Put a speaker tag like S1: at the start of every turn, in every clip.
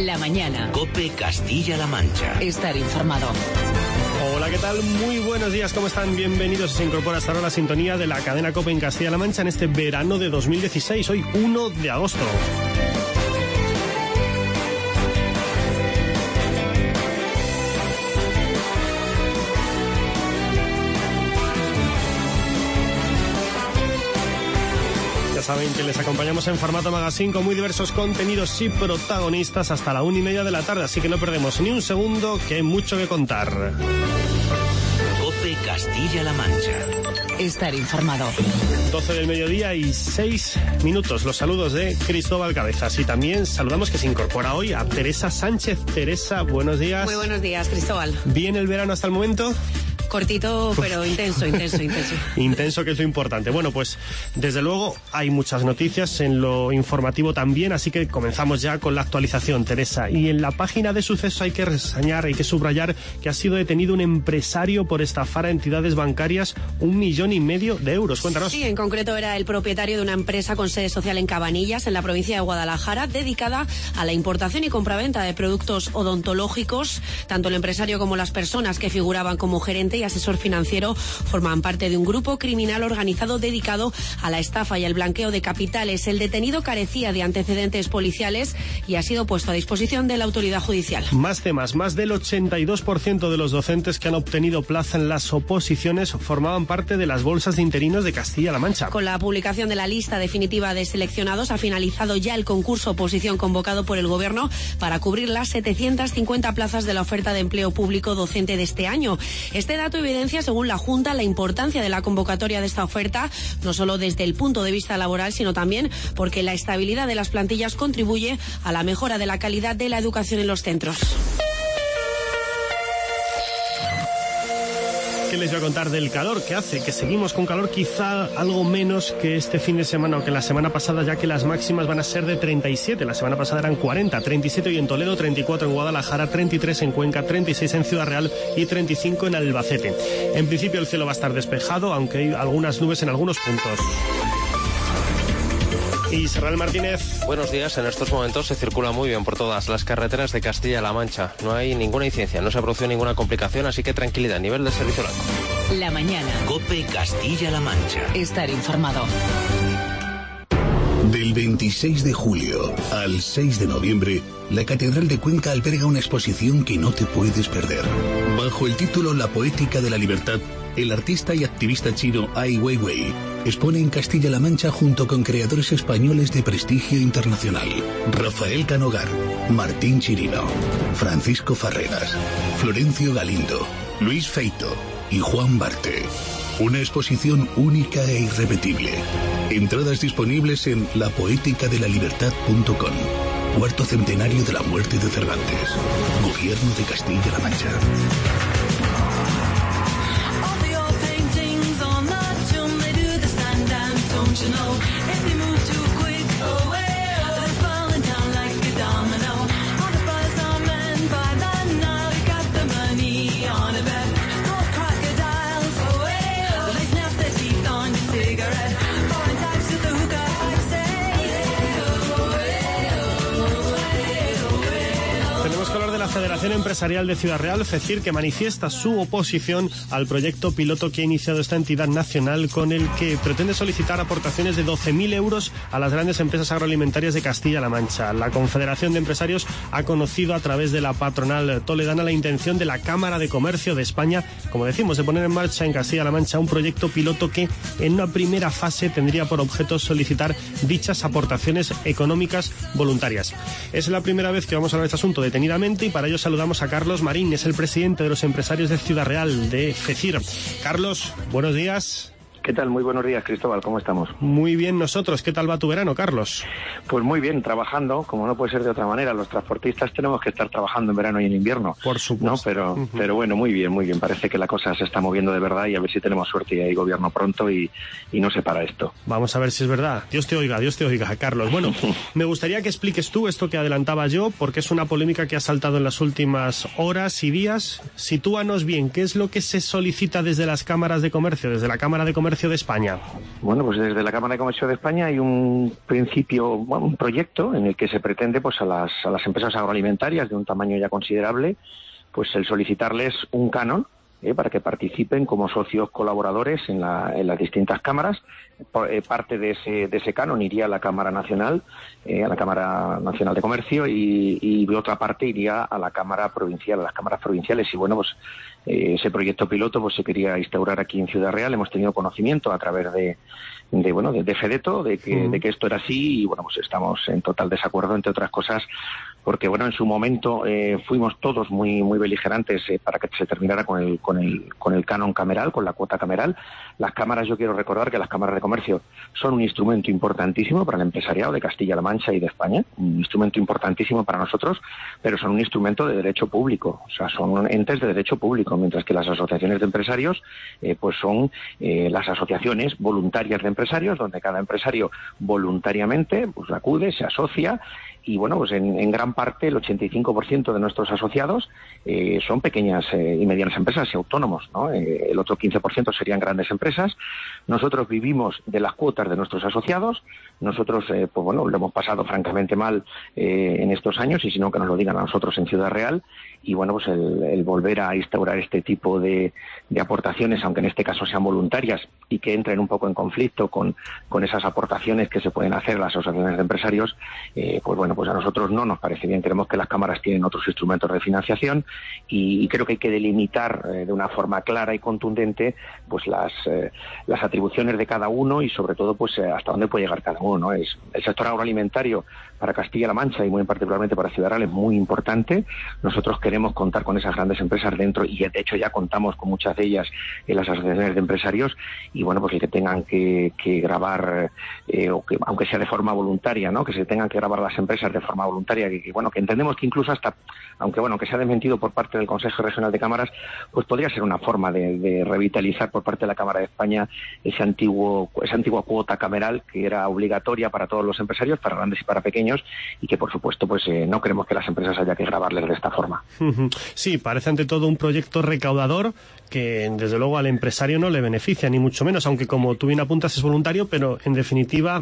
S1: La mañana.
S2: COPE Castilla-La Mancha.
S1: Estar informado.
S3: Hola, ¿qué tal? Muy buenos días, ¿cómo están? Bienvenidos. Se incorpora hasta ahora la sintonía de la cadena COPE en Castilla-La Mancha en este verano de 2016, hoy 1 de agosto. Saben que les acompañamos en formato magazine con muy diversos contenidos y protagonistas hasta la 1:30 de la tarde, así que no perdemos ni un segundo, que hay mucho que contar.
S2: COPE Castilla-La Mancha.
S1: Estar informado.
S3: 12 del mediodía y 6 minutos. Los saludos de Cristóbal Cabezas. Y también saludamos que se incorpora hoy a Teresa Sánchez. Teresa, buenos días.
S4: Muy buenos días, Cristóbal.
S3: ¿Bien el verano hasta el momento?
S4: Cortito, pero intenso.
S3: Intenso, que es lo importante. Bueno, pues desde luego hay muchas noticias en lo informativo también, así que comenzamos ya con la actualización, Teresa. Y en la página de sucesos hay que reseñar, hay que subrayar que ha sido detenido un empresario por estafar a entidades bancarias 1,5 millones de euros. Cuéntanos.
S4: Sí, en concreto era el propietario de una empresa con sede social en Cabanillas, en la provincia de Guadalajara, dedicada a la importación y compraventa de productos odontológicos. Tanto el empresario como las personas que figuraban como gerente y asesor financiero forman parte de un grupo criminal organizado dedicado a la estafa y al blanqueo de capitales. El detenido carecía de antecedentes policiales y ha sido puesto a disposición de la autoridad judicial.
S3: Más temas. Más del 82% de los docentes que han obtenido plaza en las oposiciones formaban parte de las bolsas de interinos de Castilla-La Mancha.
S4: Con la publicación de la lista definitiva de seleccionados ha finalizado ya el concurso oposición convocado por el Gobierno para cubrir las 750 plazas de la oferta de empleo público docente de este año. Este dato evidencia, según la Junta, la importancia de la convocatoria de esta oferta, no solo desde el punto de vista laboral, sino también porque la estabilidad de las plantillas contribuye a la mejora de la calidad de la educación en los centros.
S3: ¿Qué les voy a contar del calor que hace? Que seguimos con calor, quizá algo menos que este fin de semana o que la semana pasada, ya que las máximas van a ser de 37. La semana pasada eran 40, 37 hoy en Toledo, 34 en Guadalajara, 33 en Cuenca, 36 en Ciudad Real y 35 en Albacete. En principio el cielo va a estar despejado, aunque hay algunas nubes en algunos puntos. Israel Martínez.
S5: Buenos días. En estos momentos se circula muy bien por todas las carreteras de Castilla-La Mancha. No hay ninguna incidencia, no se ha producido ninguna complicación, así que tranquilidad. Nivel de servicio blanco.
S1: La mañana.
S2: COPE Castilla-La Mancha.
S1: Estar informado.
S6: Del 26 de julio al 6 de noviembre, la Catedral de Cuenca alberga una exposición que no te puedes perder. Bajo el título La Poética de la Libertad, el artista y activista chino Ai Weiwei expone en Castilla-La Mancha junto con creadores españoles de prestigio internacional. Rafael Canogar, Martín Chirino, Francisco Farreras, Florencio Galindo, Luis Feito y Juan Barte. Una exposición única e irrepetible. Entradas disponibles en lapoeticadela.libertad.com. Cuarto centenario de la muerte de Cervantes. Gobierno de Castilla-La Mancha.
S3: La Federación Empresarial de Ciudad Real, FECIR, que manifiesta su oposición al proyecto piloto que ha iniciado esta entidad nacional, con el que pretende solicitar aportaciones de 12.000 euros a las grandes empresas agroalimentarias de Castilla-La Mancha. La Confederación de Empresarios ha conocido a través de la patronal toledana la intención de la Cámara de Comercio de España, como decimos, de poner en marcha en Castilla-La Mancha un proyecto piloto que en una primera fase tendría por objeto solicitar dichas aportaciones económicas voluntarias. Es la primera vez que vamos a hablar de este asunto detenidamente y para ello saludamos a Carlos Marín, es el presidente de los empresarios de Ciudad Real, de FECIR. Carlos, buenos días.
S7: ¿Qué tal? Muy buenos días, Cristóbal. ¿Cómo estamos?
S3: Muy bien nosotros. ¿Qué tal va tu verano, Carlos?
S7: Pues muy bien, trabajando, como no puede ser de otra manera. Los transportistas tenemos que estar trabajando en verano y en invierno.
S3: Por supuesto.
S7: ¿No? Pero bueno, muy bien, muy bien. Parece que la cosa se está moviendo de verdad y a ver si tenemos suerte y hay gobierno pronto y no se para esto.
S3: Vamos a ver si es verdad. Dios te oiga, Carlos. Bueno, me gustaría que expliques tú esto que adelantaba yo, porque es una polémica que ha saltado en las últimas horas y días. Sitúanos bien, ¿qué es lo que se solicita desde las cámaras de comercio, desde la Cámara de Comercio Comercio de España?
S7: Bueno, pues desde la Cámara de Comercio de España hay un proyecto en el que se pretende pues a las empresas agroalimentarias de un tamaño ya considerable, pues el solicitarles un canon para que participen como socios colaboradores en las distintas cámaras. Parte de ese canon iría a la Cámara Nacional, a la Cámara Nacional de Comercio, y otra parte iría a la Cámara Provincial, a las cámaras provinciales. Y bueno, pues ese proyecto piloto pues se quería instaurar aquí en Ciudad Real. Hemos tenido conocimiento a través de Fedeto de que esto era así, y bueno, pues estamos en total desacuerdo, entre otras cosas, porque bueno, en su momento fuimos todos muy beligerantes para que se terminara con el canon cameral, con la cuota cameral. Las cámaras, yo quiero recordar que las cámaras de comercio son un instrumento importantísimo para el empresariado de Castilla-La Mancha y de España, un instrumento importantísimo para nosotros, pero son un instrumento de derecho público, o sea, son entes de derecho público, mientras que las asociaciones de empresarios pues son las asociaciones voluntarias de empresarios, donde cada empresario voluntariamente pues acude, se asocia. Y bueno, pues en gran parte el 85% de nuestros asociados son pequeñas y medianas empresas y autónomos, ¿no? El otro 15% serían grandes empresas. Nosotros vivimos de las cuotas de nuestros asociados. Nosotros, pues bueno, lo hemos pasado francamente mal en estos años, y si no, que nos lo digan a nosotros en Ciudad Real. Y bueno, pues el volver a instaurar este tipo de aportaciones, aunque en este caso sean voluntarias y que entren un poco en conflicto con esas aportaciones que se pueden hacer las asociaciones de empresarios, pues bueno, pues a nosotros no nos parece bien. Creemos que las cámaras tienen otros instrumentos de financiación, y creo que hay que delimitar de una forma clara y contundente pues las atribuciones de cada uno, y sobre todo pues hasta dónde puede llegar cada uno, ¿no? El sector agroalimentario para Castilla-La Mancha y muy particularmente para Ciudad Real es muy importante. Nosotros queremos contar con esas grandes empresas dentro, y de hecho ya contamos con muchas de ellas en las asociaciones de empresarios. Y bueno, pues el que tengan que grabar, o que aunque sea de forma voluntaria, ¿no?, que se tengan que grabar las empresas de forma voluntaria, que bueno, que entendemos que incluso hasta, aunque bueno, que se ha desmentido por parte del Consejo Regional de Cámaras, pues podría ser una forma de revitalizar por parte de la Cámara de España esa antigua cuota cameral que era obligatoria para todos los empresarios, para grandes y para pequeños, y que por supuesto pues no queremos que las empresas haya que grabarles de esta forma.
S3: Sí, parece ante todo un proyecto recaudador que desde luego al empresario no le beneficia, ni mucho menos, aunque como tú bien apuntas es voluntario, pero en definitiva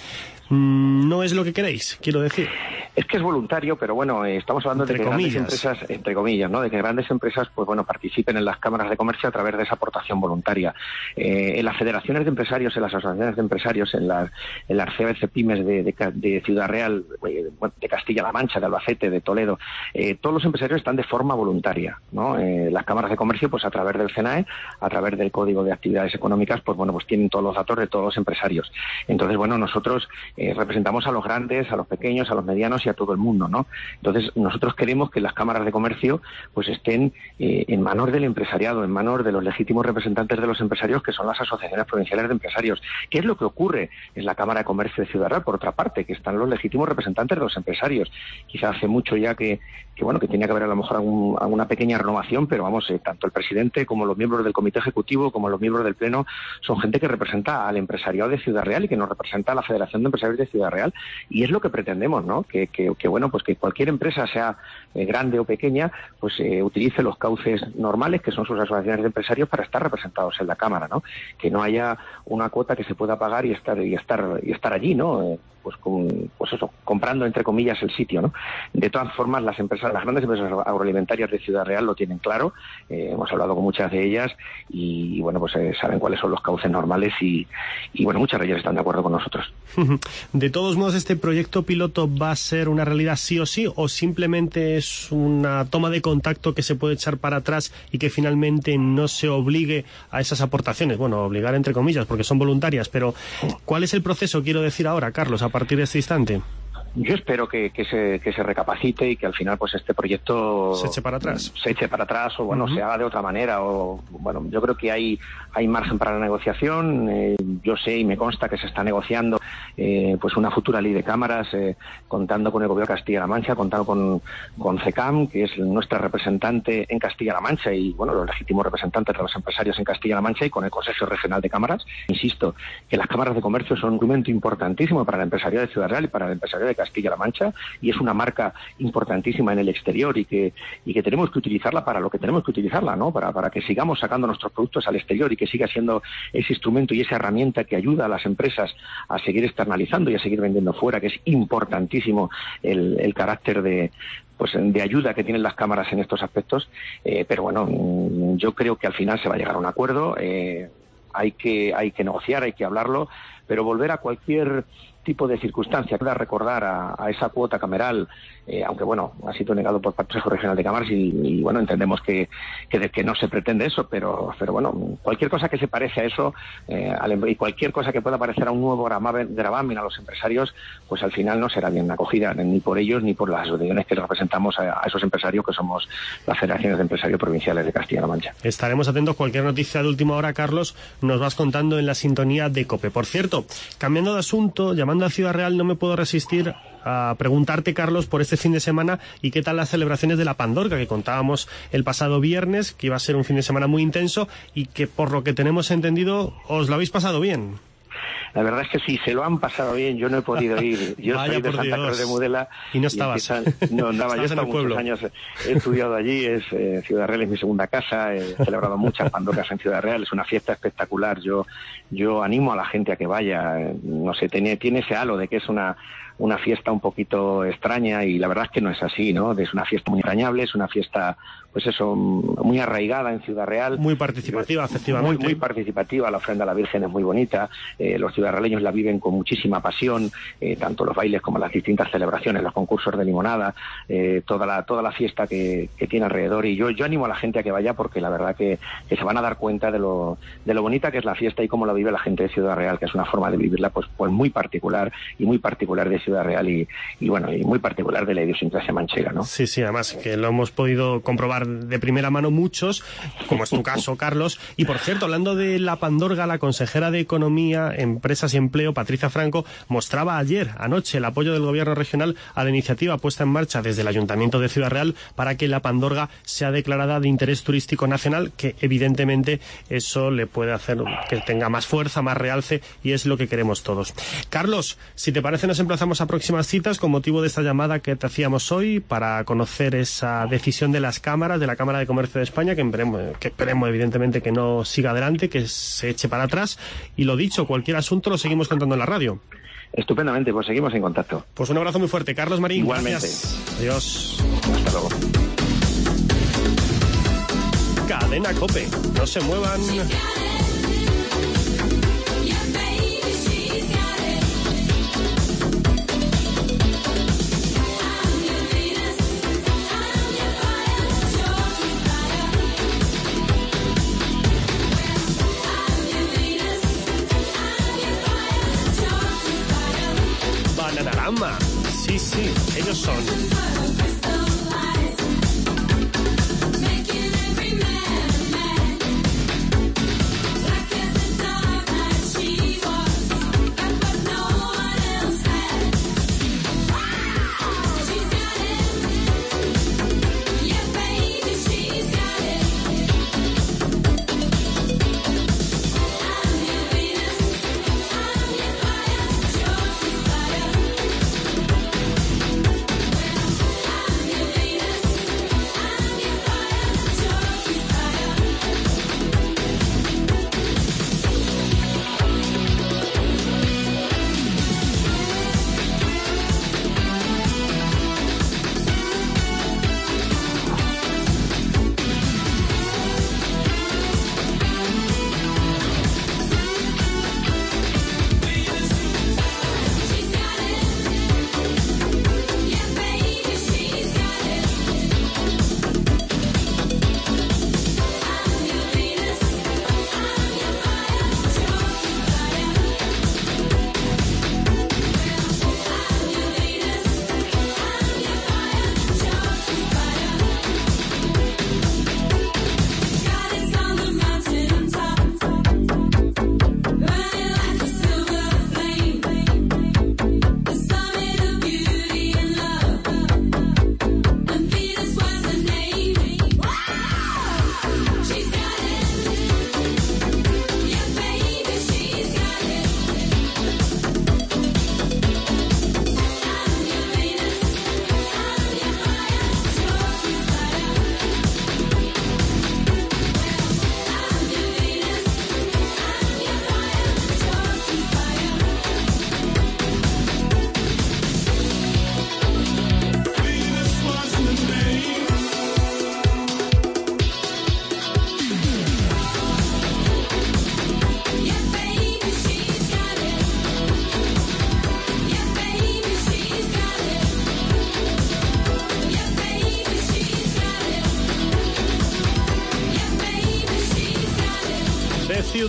S3: no es lo que queréis, quiero decir.
S7: Es que es voluntario, pero bueno, estamos hablando de que grandes empresas, entre comillas, ¿no?, de que grandes empresas, pues bueno, participen en las cámaras de comercio a través de esa aportación voluntaria. En las federaciones de empresarios, en las asociaciones de empresarios, en las CBC Pymes de Ciudad Real, de Castilla-La Mancha, de Albacete, de Toledo, todos los empresarios están de forma voluntaria, ¿no? Las cámaras de comercio, pues a través del CENAE, a través del Código de Actividades Económicas, pues bueno, pues tienen todos los datos de todos los empresarios. Entonces, bueno, nosotros representamos a los grandes, a los pequeños, a los medianos y a todo el mundo, ¿no? Entonces, nosotros queremos que las cámaras de comercio pues estén en manos del empresariado, en manos de los legítimos representantes de los empresarios, que son las asociaciones provinciales de empresarios. ¿Qué es lo que ocurre en la Cámara de Comercio de Ciudad Real? Por otra parte, que están los legítimos representantes de los empresarios. Quizá hace mucho ya que tenía que haber a lo mejor alguna pequeña renovación, pero vamos, tanto el presidente como los miembros del Comité Ejecutivo, como los miembros del Pleno, son gente que representa al empresariado de Ciudad Real y que nos representa a la Federación de Empresarios de Ciudad Real, y es lo que pretendemos, ¿no? Que bueno, pues que cualquier empresa, sea grande o pequeña, pues utilice los cauces normales, que son sus asociaciones de empresarios, para estar representados en la Cámara, ¿no? Que no haya una cuota que se pueda pagar y estar allí, ¿no? Pues eso, comprando entre comillas el sitio, ¿no? De todas formas, las grandes empresas agroalimentarias de Ciudad Real lo tienen claro. Hemos hablado con muchas de ellas y bueno, pues saben cuáles son los cauces normales y bueno, muchas de ellas están de acuerdo con nosotros.
S3: De todos modos, ¿este proyecto piloto va a ser una realidad sí o sí, o simplemente es una toma de contacto que se puede echar para atrás y que finalmente no se obligue a esas aportaciones? Bueno, obligar entre comillas, porque son voluntarias, pero ¿cuál es el proceso, quiero decir ahora, Carlos, a partir de este instante?
S7: Yo espero que se recapacite y que al final pues este proyecto
S3: se eche para atrás
S7: o bueno, se haga de otra manera, o bueno, yo creo que hay margen para la negociación. Yo sé y me consta que se está negociando pues una futura ley de cámaras, contando con el Gobierno de Castilla-La Mancha, contando con CECAM, que es nuestra representante en Castilla-La Mancha y, bueno, los legítimos representantes de los empresarios en Castilla-La Mancha, y con el Consejo Regional de Cámaras. Insisto, que las cámaras de comercio son un instrumento importantísimo para el empresariado de Ciudad Real y para el empresariado de Castilla-La Mancha, y es una marca importantísima en el exterior y que tenemos que utilizarla para lo que tenemos que utilizarla, ¿no? Para que sigamos sacando nuestros productos al exterior y que siga siendo ese instrumento y esa herramienta que ayuda a las empresas a seguir externalizando y a seguir vendiendo fuera, que es importantísimo el carácter de ayuda que tienen las cámaras en estos aspectos. Pero bueno, yo creo que al final se va a llegar a un acuerdo. Hay que negociar, hay que hablarlo, pero volver a cualquier tipo de circunstancia, para recordar a esa cuota cameral, aunque bueno, ha sido negado por el Consejo Regional de Cámaras y bueno, entendemos que no se pretende eso, pero bueno, cualquier cosa que se parece a eso, y cualquier cosa que pueda parecer a un nuevo gravamen a los empresarios, pues al final no será bien acogida, ni por ellos ni por las asociaciones que representamos a esos empresarios, que somos las federaciones de empresarios provinciales de Castilla-La Mancha. Estaremos atentos. Cualquier noticia de última hora, Carlos, nos vas contando en la sintonía de COPE. Por cierto, cambiando de asunto, llamando a Ciudad Real, no me puedo resistir a preguntarte, Carlos, por este fin de semana y qué tal las celebraciones de la Pandorga, que contábamos el pasado viernes, que iba a ser un fin de semana muy intenso y que, por lo que tenemos entendido, os lo habéis pasado bien. La verdad es que sí, se lo han pasado bien. Yo no he podido ir. Yo soy de Santa Cruz de Mudela. ¿Y no estabas? No andaba. Yo he estado muchos años, he estudiado allí. Ciudad Real es mi segunda casa. He celebrado muchas pandorgas en Ciudad Real. Es una fiesta espectacular. Yo animo a la gente a que vaya. No sé, tiene ese halo de que es una fiesta un poquito extraña, y la verdad es que no es así, ¿no? Es una fiesta muy entrañable, es una fiesta, pues eso, muy arraigada en Ciudad Real. Muy participativa, efectivamente. Muy participativa. La ofrenda a la Virgen es muy bonita. Los ciudadraleños la viven con muchísima pasión, tanto los bailes como las distintas celebraciones, los concursos de limonada, toda la fiesta que tiene alrededor. Y yo animo a la gente a que vaya, porque la verdad que se van a dar cuenta de lo bonita que es la fiesta y cómo la vive la gente de Ciudad Real, que es una forma de vivirla pues muy particular, y muy particular de Ciudad Real y muy particular de la idiosincrasia manchega, ¿no? Sí, además que lo hemos podido comprobar de primera mano muchos, como es tu caso, Carlos. Y por cierto, hablando de la Pandorga, la consejera de Economía, Empresas y Empleo, Patricia Franco, mostraba anoche, el apoyo del Gobierno regional a la iniciativa puesta en marcha desde el Ayuntamiento de Ciudad Real para que la Pandorga sea declarada de interés turístico nacional, que evidentemente eso le puede hacer que tenga más fuerza, más realce, y es lo que queremos todos. Carlos, si te parece, nos emplazamos a próximas citas con motivo de esta llamada que te hacíamos hoy para conocer esa decisión de las cámaras, de la Cámara de Comercio de España, que esperemos evidentemente que no siga adelante, que se eche para atrás. Y lo dicho, cualquier asunto lo seguimos contando en la radio. Estupendamente, pues seguimos en contacto. Pues un abrazo muy fuerte, Carlos Marín. Igualmente. Gracias. Adiós. Hasta luego. Cadena COPE. No se muevan. Bananarama. Sí, ellos son.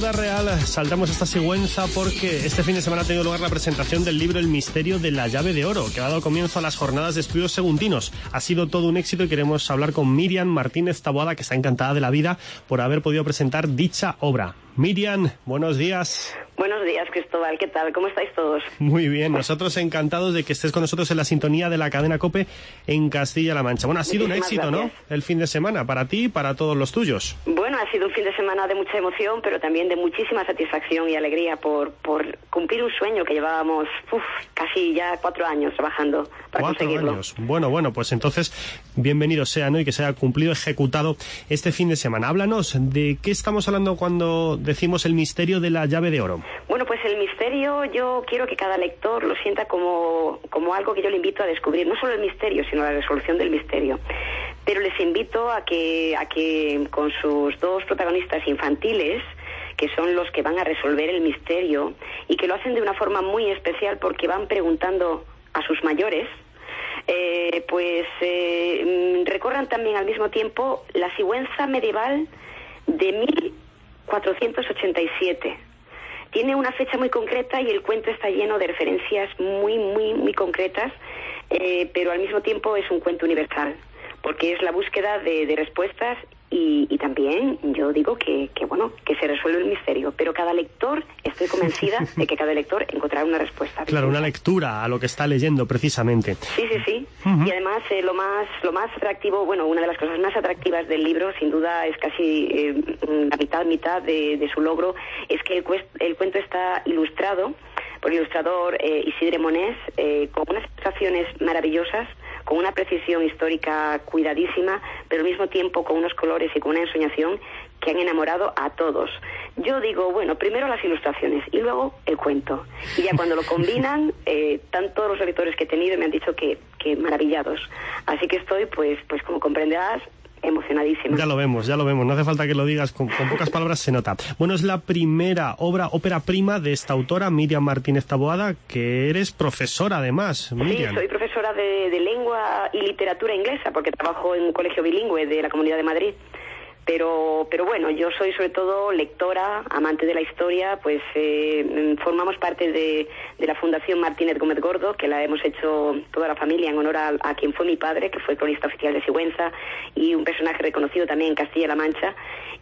S3: Ciudad Real saltamos esta Sigüenza porque este fin de semana ha tenido lugar la presentación del libro El misterio de la llave de oro, que ha dado comienzo a las jornadas de estudios segundinos. Ha sido todo un éxito y queremos hablar con Miriam Martínez Taboada, que está encantada de la vida por haber podido presentar dicha obra. Miriam, buenos días.
S8: Buenos días, Cristóbal. ¿Qué tal? ¿Cómo estáis todos?
S3: Muy bien. Nosotros encantados de que estés con nosotros en la sintonía de la cadena COPE en Castilla-La Mancha. Bueno, ha sido un éxito,
S8: gracias.
S3: ¿no? El fin de semana, para ti y para todos los tuyos.
S8: Bueno, ha sido un fin de semana de mucha emoción, pero también de muchísima satisfacción y alegría por cumplir un sueño que llevábamos casi ya 4 años trabajando para
S3: 4
S8: conseguirlo.
S3: años. Bueno, pues entonces, bienvenido sea, ¿no? Y que se haya cumplido, ejecutado este fin de semana. Háblanos, ¿de qué estamos hablando cuando decimos el misterio de la llave de oro?
S8: Bueno, pues el misterio, yo quiero que cada lector lo sienta como algo que yo le invito a descubrir, no solo el misterio, sino la resolución del misterio. Pero les invito a que con sus 2 protagonistas infantiles, que son los que van a resolver el misterio, y que lo hacen de una forma muy especial porque van preguntando a sus mayores, recorran también al mismo tiempo la Sigüenza medieval de 1487. Tiene una fecha muy concreta y el cuento está lleno de referencias muy, muy, muy concretas, pero al mismo tiempo es un cuento universal, porque es la búsqueda de respuestas y también yo digo que se resuelve el misterio, pero cada lector, estoy convencida de que cada lector encontrará una respuesta.
S3: Claro, una lectura a lo que está leyendo precisamente.
S8: Sí.
S3: Uh-huh.
S8: Y además lo más atractivo, bueno, una de las cosas más atractivas del libro, sin duda es casi la mitad de su logro, es que el cuento está ilustrado por el ilustrador Isidre Monés, con unas ilustraciones maravillosas, con una precisión histórica cuidadísima, pero al mismo tiempo con unos colores y con una ensoñación que han enamorado a todos. Yo digo, bueno, primero las ilustraciones y luego el cuento. Y ya cuando lo combinan, tanto los lectores que he tenido me han dicho que maravillados. Así que estoy, pues como comprenderás, emocionadísima.
S3: Ya lo vemos, no hace falta que lo digas, con pocas palabras se nota. Bueno, es la primera ópera prima de esta autora, Miriam Martínez Taboada, que eres profesora además, Miriam.
S8: Sí, soy profesora de lengua y literatura inglesa, porque trabajo en un colegio bilingüe de la Comunidad de Madrid. Pero bueno, yo soy sobre todo lectora, amante de la historia, pues formamos parte de la Fundación Martínez Gómez Gordo, que la hemos hecho toda la familia en honor a quien fue mi padre, que fue cronista oficial de Sigüenza y un personaje reconocido también en Castilla-La Mancha.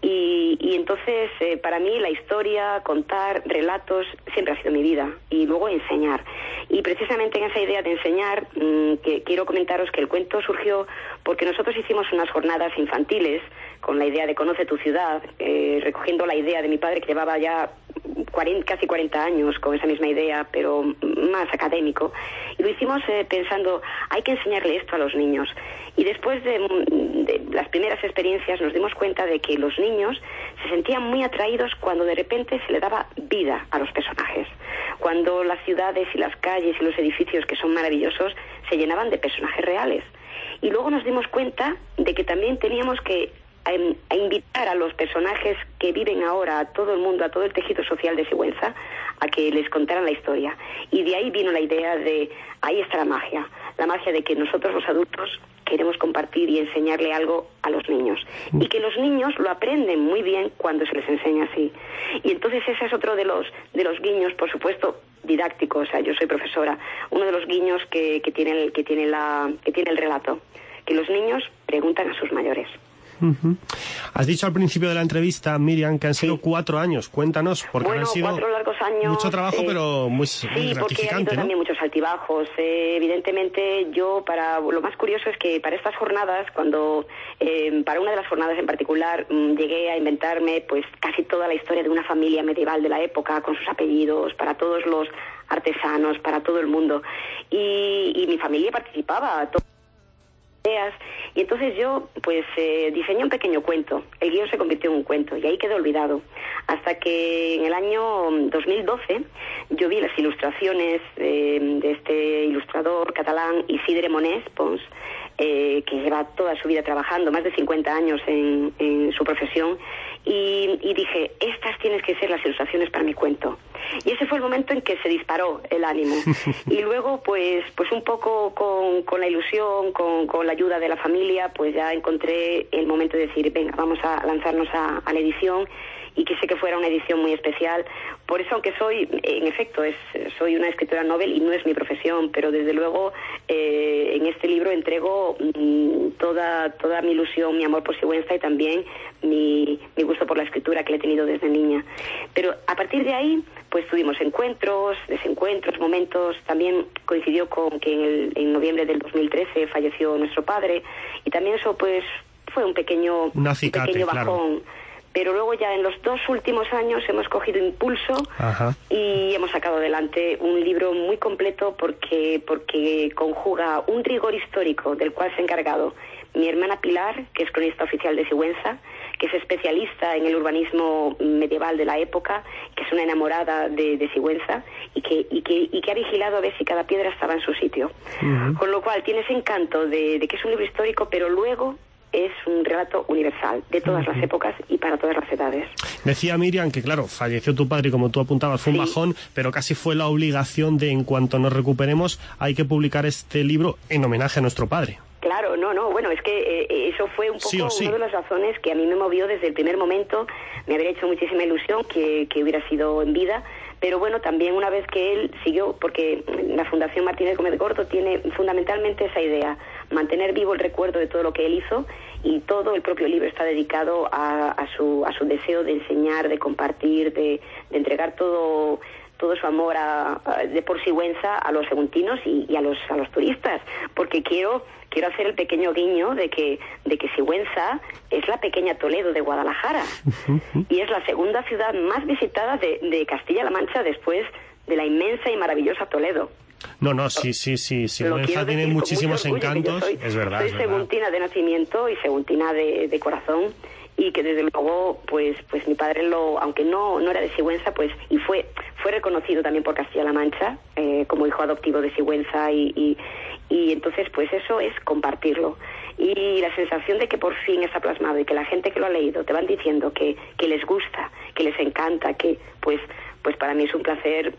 S8: Y entonces, para mí, la historia, contar relatos, siempre ha sido mi vida. Y luego enseñar. Y precisamente en esa idea de enseñar, que quiero comentaros que el cuento surgió porque nosotros hicimos unas jornadas infantiles con la idea de Conoce tu ciudad, recogiendo la idea de mi padre, que llevaba ya casi 40 años con esa misma idea, pero más académico. Y lo hicimos pensando, hay que enseñarle esto a los niños. Y después de las primeras experiencias nos dimos cuenta de que los niños se sentían muy atraídos cuando de repente se le daba vida a los personajes. Cuando las ciudades y las calles y los edificios, que son maravillosos, se llenaban de personajes reales. Y luego nos dimos cuenta de que también teníamos que a invitar a los personajes que viven ahora, a todo el mundo, a todo el tejido social de Sigüenza, a que les contaran la historia. Y de ahí vino la idea de, ahí está la magia de que nosotros los adultos queremos compartir y enseñarle algo a los niños. Y que los niños lo aprenden muy bien cuando se les enseña así. Y entonces ese es otro de los guiños, por supuesto, didácticos. O sea, yo soy profesora. Uno de los guiños que tiene el relato, que los niños preguntan a sus mayores.
S3: Uh-huh. Has dicho al principio de la entrevista, Miriam, que han sido 4 años. Cuéntanos, porque han sido
S8: 4 largos años.
S3: Mucho trabajo, pero muy gratificante,
S8: porque ha habido también muchos altibajos. Evidentemente, lo más curioso es que para estas jornadas, para una de las jornadas en particular, llegué a inventarme pues casi toda la historia de una familia medieval de la época, con sus apellidos, para todos los artesanos, para todo el mundo. Y mi familia participaba. Y entonces yo diseñé un pequeño cuento. El guión se convirtió en un cuento y ahí quedó olvidado, hasta que en el año 2012 yo vi las ilustraciones de este ilustrador catalán Isidre Monés Pons, que lleva toda su vida trabajando, más de 50 años en su profesión, y dije, estas tienes que ser las ilustraciones para mi cuento. Y ese fue el momento en que se disparó el ánimo. Y luego, pues un poco con la ilusión, con la ayuda de la familia, pues ya encontré el momento de decir, venga, vamos a lanzarnos a la edición, y quise que fuera una edición muy especial. Por eso, aunque soy, en efecto, soy una escritora novel y no es mi profesión, pero desde luego en este libro entrego toda mi ilusión, mi amor por Sigüenza y también mi gusto por la escritura que le he tenido desde niña. Pero a partir de ahí, pues tuvimos encuentros, desencuentros, momentos. También coincidió con que en noviembre del 2013 falleció nuestro padre, y también eso pues fue un pequeño bajón. Claro. Pero luego ya en los 2 últimos años hemos cogido impulso. Ajá. Y hemos sacado adelante un libro muy completo porque conjuga un rigor histórico del cual se ha encargado mi hermana Pilar, que es cronista oficial de Sigüenza, que es especialista en el urbanismo medieval de la época, que es una enamorada de Sigüenza y que ha vigilado a ver si cada piedra estaba en su sitio. Uh-huh. Con lo cual tiene ese encanto de que es un libro histórico, pero luego es un relato universal, de todas las épocas y para todas las edades.
S3: Decía Miriam que, claro, falleció tu padre y como tú apuntabas, fue un bajón, pero casi fue la obligación de, en cuanto nos recuperemos, hay que publicar este libro en homenaje a nuestro padre.
S8: Claro, bueno, es que eso fue un poco una de las razones que a mí me movió desde el primer momento. Me habría hecho muchísima ilusión que hubiera sido en vida, pero bueno, también una vez que él siguió, porque la Fundación Martínez Gómez Gordo tiene fundamentalmente esa idea, mantener vivo el recuerdo de todo lo que él hizo, y todo el propio libro está dedicado a su deseo de enseñar, de compartir, de entregar todo su amor de por Sigüenza a los seguntinos y a los turistas, porque quiero hacer el pequeño guiño de que Sigüenza es la pequeña Toledo de Guadalajara y es la segunda ciudad más visitada de Castilla-La Mancha después de la inmensa y maravillosa Toledo.
S3: No, sí, Sigüenza tiene muchísimos encantos, es verdad.
S8: Soy seguntina de nacimiento y seguntina de corazón, y que desde luego pues mi padre aunque no era de Sigüenza, pues y fue reconocido también por Castilla-La Mancha como hijo adoptivo de Sigüenza, y entonces pues eso es compartirlo, y la sensación de que por fin está plasmado y que la gente que lo ha leído te van diciendo que les gusta, que les encanta, que pues para mí es un placer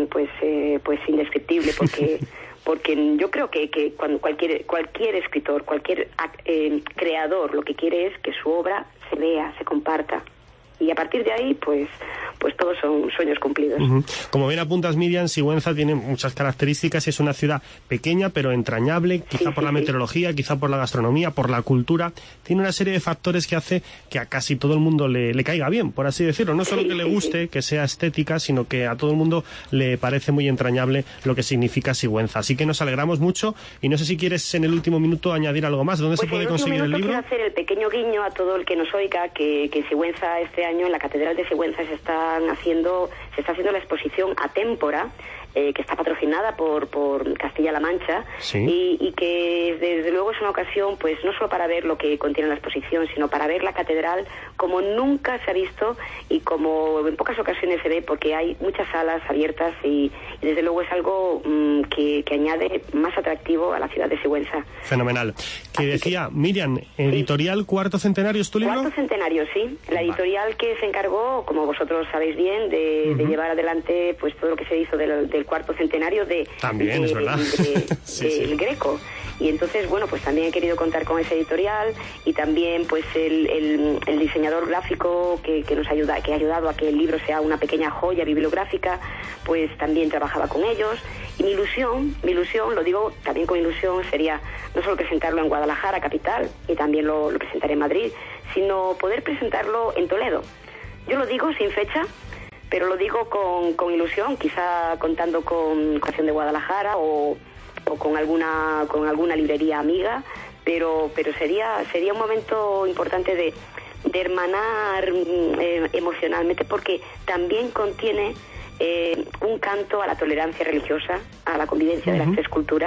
S8: pues indescriptible, porque yo creo que cuando cualquier escritor, cualquier creador, lo que quiere es que su obra se vea, se comparta. Y a partir de ahí, pues todos son sueños cumplidos.
S3: Uh-huh. Como bien apuntas, Miriam, Sigüenza tiene muchas características. Es una ciudad pequeña, pero entrañable, quizá por la meteorología, quizá por la gastronomía, por la cultura. Tiene una serie de factores que hace que a casi todo el mundo le caiga bien, por así decirlo. No solo que le guste, que sea estética, sino que a todo el mundo le parece muy entrañable lo que significa Sigüenza. Así que nos alegramos mucho, y no sé si quieres en el último minuto añadir algo más. ¿Dónde se puede conseguir el libro?
S8: Quiero hacer el pequeño guiño a todo el que nos oiga, que Sigüenza este año en la Catedral de Sigüenza se está haciendo la exposición Atémpora, que está patrocinada por Castilla-La Mancha, y que desde luego es una ocasión pues no solo para ver lo que contiene la exposición, sino para ver la catedral como nunca se ha visto y como en pocas ocasiones se ve, porque hay muchas salas abiertas y desde luego es algo que añade más atractivo a la ciudad de Sigüenza.
S3: Fenomenal. Que decía Miriam, editorial Cuarto Centenario, ¿es tu libro?
S8: Cuarto Centenario, sí. La editorial que se encargó, como vosotros sabéis bien, de llevar adelante pues todo lo que se hizo del cuarto centenario
S3: también es verdad.
S8: El Greco. Y entonces, bueno, pues también he querido contar con ese editorial, y también pues el diseñador gráfico que nos ayuda, que ha ayudado a que el libro sea una pequeña joya bibliográfica, pues también trabajaba con ellos. Y mi ilusión, lo digo también con ilusión, sería no solo presentarlo en Guadalajara, capital, y también lo presentaré en Madrid, sino poder presentarlo en Toledo. Yo lo digo sin fecha, pero lo digo con ilusión, quizá contando con Canción de Guadalajara o con alguna librería amiga, pero sería un momento importante de hermanar emocionalmente, porque también contiene un canto a la tolerancia religiosa, a la convivencia de las tres culturas,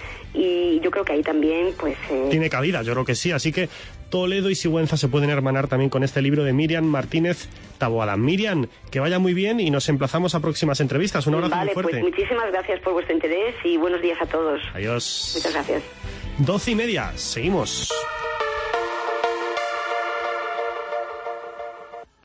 S8: y yo creo que ahí también pues
S3: tiene cabida, yo creo que sí. Así que Toledo y Sigüenza se pueden hermanar también con este libro de Miriam Martínez Taboada. Miriam, que vaya muy bien, y nos emplazamos a próximas entrevistas. Un abrazo muy fuerte.
S8: Pues muchísimas gracias por vuestro interés y buenos días a todos.
S3: Adiós.
S8: Muchas gracias.
S3: 12:30, seguimos.